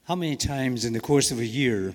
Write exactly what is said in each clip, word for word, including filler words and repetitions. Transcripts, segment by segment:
How many times in the course of a year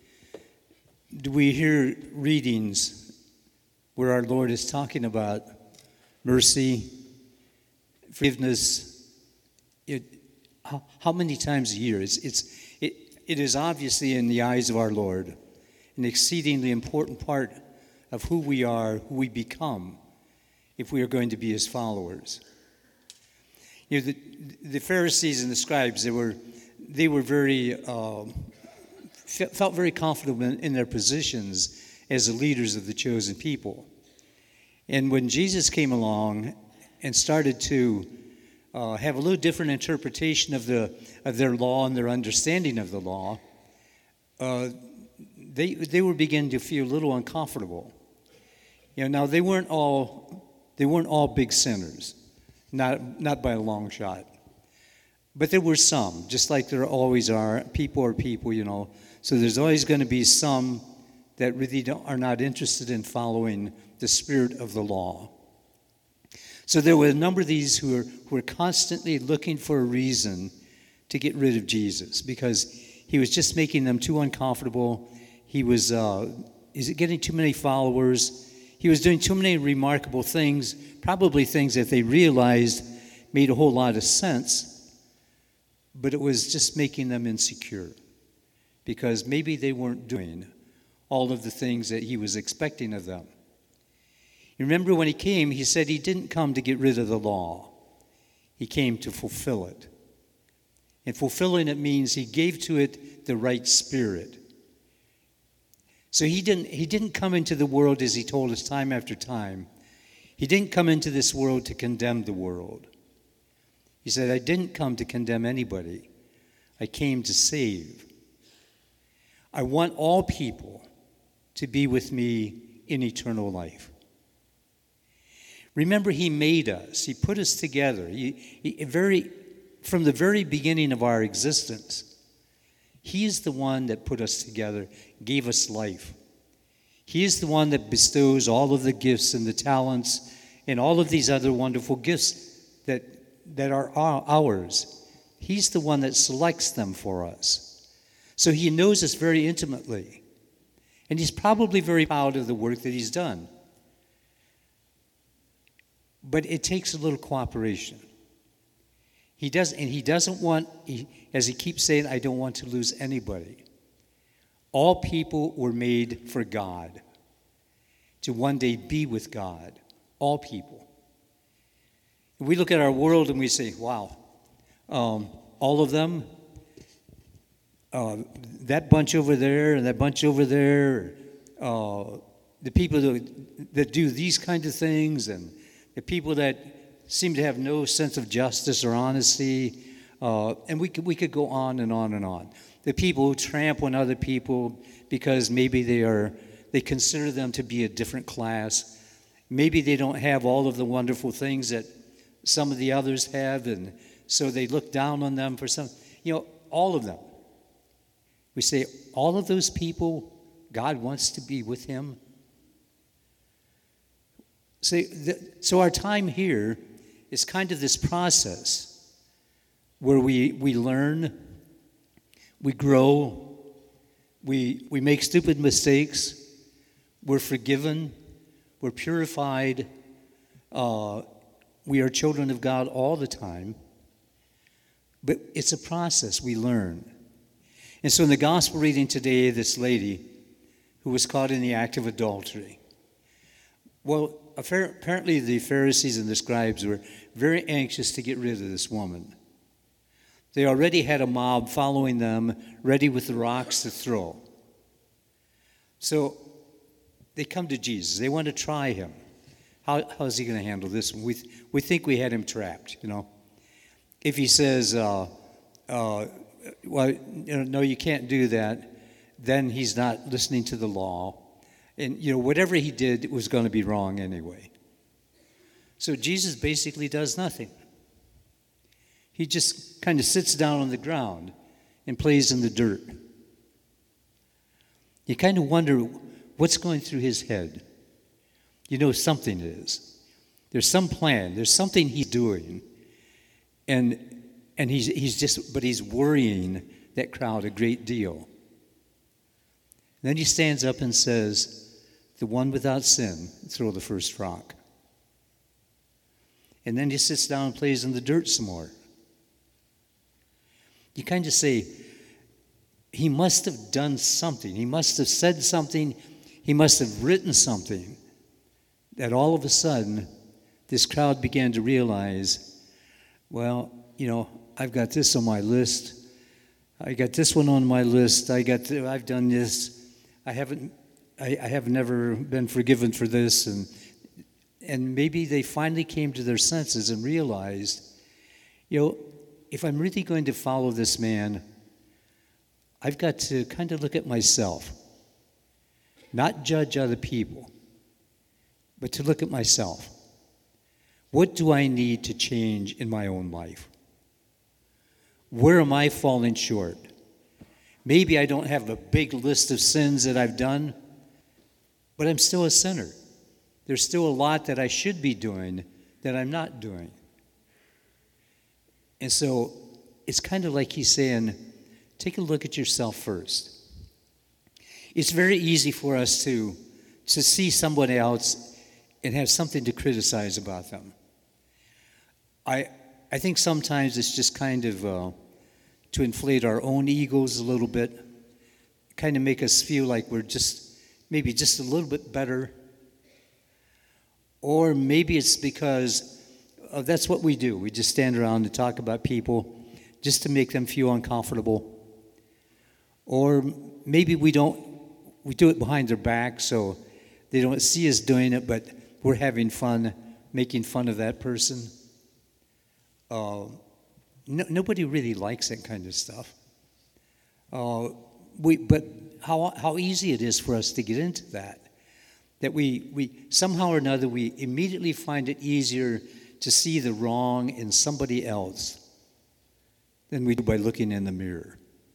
do we hear readings where our Lord is talking about mercy, forgiveness? It, how, how many times a year? It's, it's, it, it is obviously in the eyes of our Lord an exceedingly important part of who we are, who we become, if we are going to be his followers. You know, the, the Pharisees and the scribes, they were they were very uh, felt very confident in, in their positions as the leaders of the chosen people. And when Jesus came along and started to uh, have a little different interpretation of the of their law and their understanding of the law, uh, they they were beginning to feel a little uncomfortable. You know, now they weren't all they weren't all big sinners, not not by a long shot. But there were some, just like there always are. People are people, you know. So there's always going to be some that really don't, are not interested in following the spirit of the law. So there were a number of these who were, who were constantly looking for a reason to get rid of Jesus because he was just making them too uncomfortable. He was uh, is getting too many followers. He was doing too many remarkable things, probably things that they realized made a whole lot of sense. But it was just making them insecure because maybe they weren't doing all of the things that he was expecting of them. You remember when he came, he said he didn't come to get rid of the law. He came to fulfill it. And fulfilling it means he gave to it the right spirit. So he didn't, he didn't come into the world, as he told us time after time. He didn't come into this world to condemn the world. He said, I didn't come to condemn anybody. I came to save. I want all people to be with me in eternal life. Remember, he made us. He put us together. He, he, very, from the very beginning of our existence, he is the one that put us together, gave us life. He is the one that bestows all of the gifts and the talents and all of these other wonderful gifts that that are ours. He's the one that selects them for us. So he knows us very intimately. And he's probably very proud of the work that he's done. But it takes a little cooperation. He does, and he doesn't want, he, as he keeps saying, I don't want to lose anybody. All people were made for God, to one day be with God. All people. We look at our world and we say, wow, um, all of them, uh, that bunch over there and that bunch over there, uh, the people that, that do these kinds of things and the people that seem to have no sense of justice or honesty, uh, and we could, we could go on and on and on. The people who trample on other people because maybe they are they consider them to be a different class. Maybe they don't have all of the wonderful things that some of the others have, and so they look down on them for some, you know, all of them. We say, all of those people, God wants to be with him. So, so our time here is kind of this process where we, we learn, we grow, we, we make stupid mistakes, we're forgiven, we're purified, uh, we are children of God all the time, but it's a process we learn. And so in the gospel reading today, this lady who was caught in the act of adultery. Well, apparently the Pharisees and the scribes were very anxious to get rid of this woman. They already had a mob following them, ready with the rocks to throw. So they come to Jesus. They want to try him. How, how is he going to handle this? We we think we had him trapped, you know. If he says, uh, uh, well, you know, no, you can't do that, then he's not listening to the law. And, you know, whatever he did was going to be wrong anyway. So Jesus basically does nothing. He just kind of sits down on the ground and plays in the dirt. You kind of wonder what's going through his head. You know something is. There's some plan. There's something he's doing. And and he's he's just but he's worrying that crowd a great deal. Then he stands up and says, "The one without sin, throw the first rock." And then he sits down and plays in the dirt some more. You kind of say, he must have done something. He must have said something. He must have written something that all of a sudden this crowd began to realize, well, you know, I've got this on my list. I got this one on my list. I got, th- I've done this. I haven't, I, I have never been forgiven for this. And, and maybe they finally came to their senses and realized, you know, if I'm really going to follow this man, I've got to kind of look at myself, not judge other people, but to look at myself. What do I need to change in my own life? Where am I falling short? Maybe I don't have a big list of sins that I've done, but I'm still a sinner. There's still a lot that I should be doing that I'm not doing. And so it's kind of like he's saying, take a look at yourself first. It's very easy for us to, to see somebody else and have something to criticize about them. I I think sometimes it's just kind of uh, to inflate our own egos a little bit, kind of make us feel like we're just maybe just a little bit better. Or maybe it's because uh, that's what we do. We just stand around and talk about people just to make them feel uncomfortable. Or maybe we don't, we do it behind their back so they don't see us doing it, but we're having fun making fun of that person. Uh, no, nobody really likes that kind of stuff. Uh, we, but how how easy it is for us to get into that. That we, we somehow or another, we immediately find it easier to see the wrong in somebody else than we do by looking in the mirror.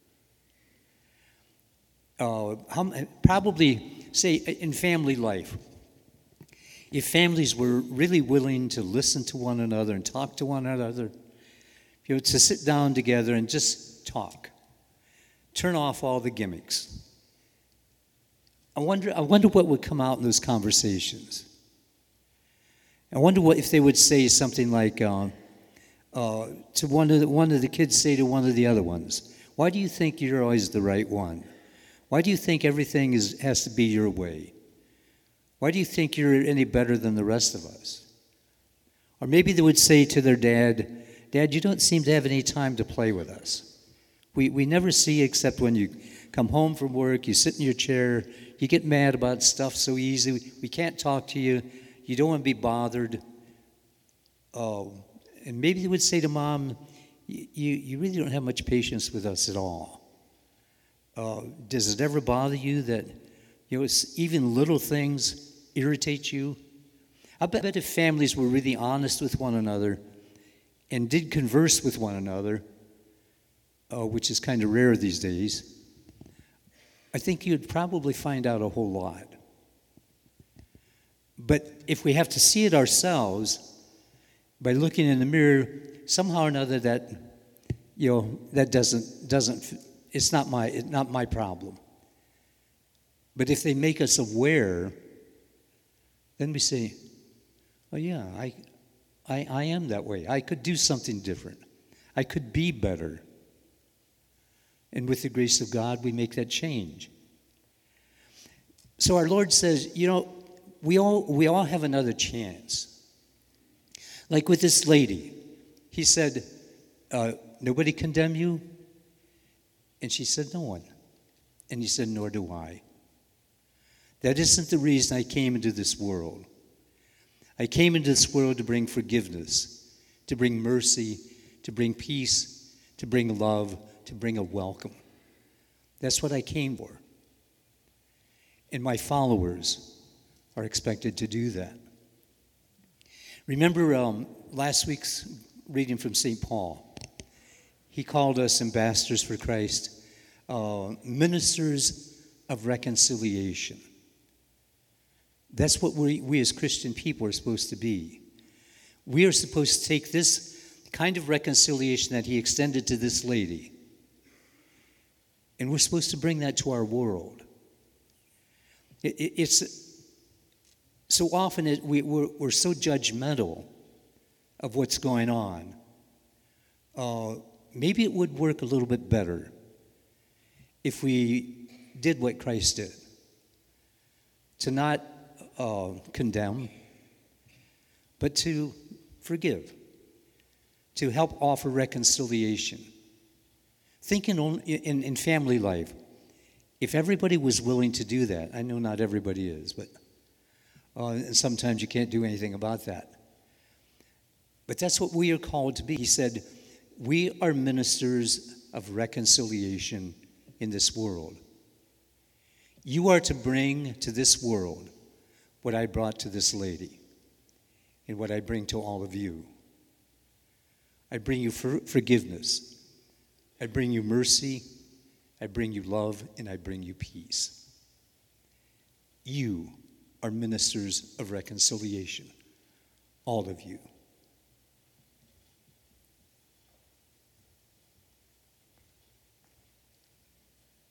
Uh, how, probably, say, in family life, if families were really willing to listen to one another and talk to one another, you know, to sit down together and just talk, turn off all the gimmicks. I wonder, I wonder what would come out in those conversations. I wonder what if they would say something like, uh, uh, to one of the, one of the kids say to one of the other ones, "Why do you think you're always the right one? Why do you think everything is has to be your way? Why do you think you're any better than the rest of us?" Or maybe they would say to their dad, "Dad, you don't seem to have any time to play with us. We we never see you except when you come home from work, you sit in your chair, you get mad about stuff so easy. We can't talk to you. You don't want to be bothered." Oh, and maybe they would say to Mom, you, you really don't have much patience with us at all. Uh, does it ever bother you that, you know, it's, even little things irritate you? I bet if families were really honest with one another and did converse with one another, uh, which is kind of rare these days, I think you'd probably find out a whole lot. But if we have to see it ourselves, by looking in the mirror, somehow or another that, you know, that doesn't, doesn't, it's not my, it's not my problem. But if they make us aware, then we say, "Oh yeah, I, I, I am that way. I could do something different. I could be better." And with the grace of God, we make that change. So our Lord says, you know, we all we all have another chance. Like with this lady, he said, uh, "Nobody condemn you?" And she said, "No one." And he said, "Nor do I. That isn't the reason I came into this world. I came into this world to bring forgiveness, to bring mercy, to bring peace, to bring love, to bring a welcome. That's what I came for. And my followers are expected to do that." Remember um, last week's reading from Saint Paul. He called us ambassadors for Christ, uh, ministers of reconciliation. That's what we, we as Christian people are supposed to be. We are supposed to take this kind of reconciliation that he extended to this lady And we're supposed to bring that to our world. It, it, it's so often it, we, we're, we're so judgmental of what's going on. Uh, maybe it would work a little bit better if we did what Christ did. To not uh, condemn, but to forgive. To help offer reconciliation. Thinking on, in, in family life, if everybody was willing to do that, I know not everybody is, but uh, and sometimes you can't do anything about that. But that's what we are called to be. He said, we are ministers of reconciliation in this world. You are to bring to this world what I brought to this lady and what I bring to all of you. I bring you for forgiveness. I bring you mercy. I bring you love, and I bring you peace. You are ministers of reconciliation, all of you.